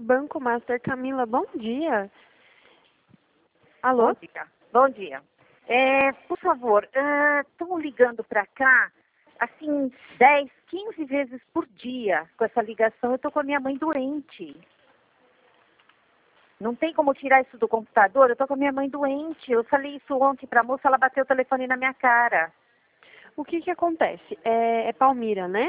Banco Master. Camila, bom dia. Alô? Bom dia. Bom dia. Por favor, estão ligando para cá, assim, 10, 15 vezes por dia com essa ligação. Eu estou com a minha mãe doente. Não tem como tirar isso do computador? Eu estou com a minha mãe doente. Eu falei isso ontem para a moça, ela bateu o telefone na minha cara. O que acontece? É Palmira, né?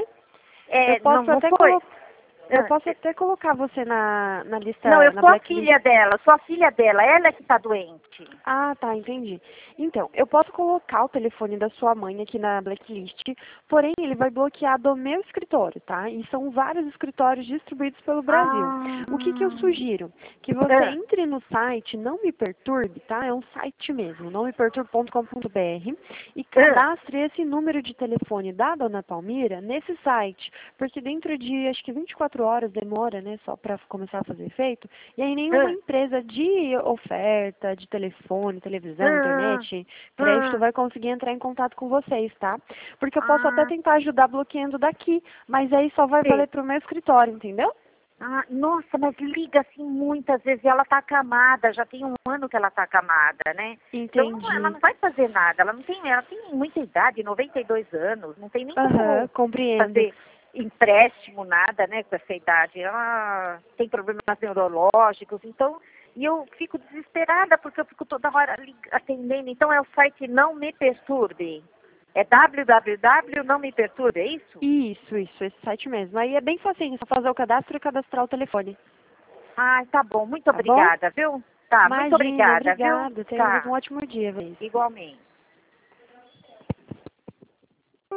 Eu posso até colocar você na lista, Não, eu na sou a blacklist. filha dela, ela é que está doente. Ah, tá, entendi. Então, eu posso colocar o telefone da sua mãe aqui na blacklist, porém ele vai bloquear do meu escritório, tá? E são vários escritórios distribuídos pelo Brasil. O que eu sugiro? Que você entre no site Não Me Perturbe, tá? É um site mesmo, nãomeperturbe.com.br, e cadastre esse número de telefone da Dona Palmira nesse site, porque dentro de, acho que 24 horas demora, né, só para começar a fazer efeito, e aí nenhuma empresa de oferta, de telefone, televisão, internet, crédito, vai conseguir entrar em contato com vocês, tá? Porque eu posso até tentar ajudar bloqueando daqui, mas aí só vai valer pro meu escritório, entendeu? Nossa, mas liga assim muitas vezes e ela está acamada, já tem 1 ano que ela está acamada, né? Entendi. Então ela não vai fazer nada, ela tem muita idade, 92 anos, não tem nem como compreendo. fazer empréstimo, nada, né, com essa idade. Ela tem problemas neurológicos, então, e eu fico desesperada porque eu fico toda hora atendendo. Então é o site Não Me Perturbe. É www Não Me Perturbe, é isso? Isso, esse site mesmo. Aí é bem facinho, só fazer o cadastro e cadastrar o telefone. Tá bom. Muito obrigada, viu? Tá, Imagina, muito obrigada, obrigada. viu? Tenha um ótimo dia, Vez. Igualmente.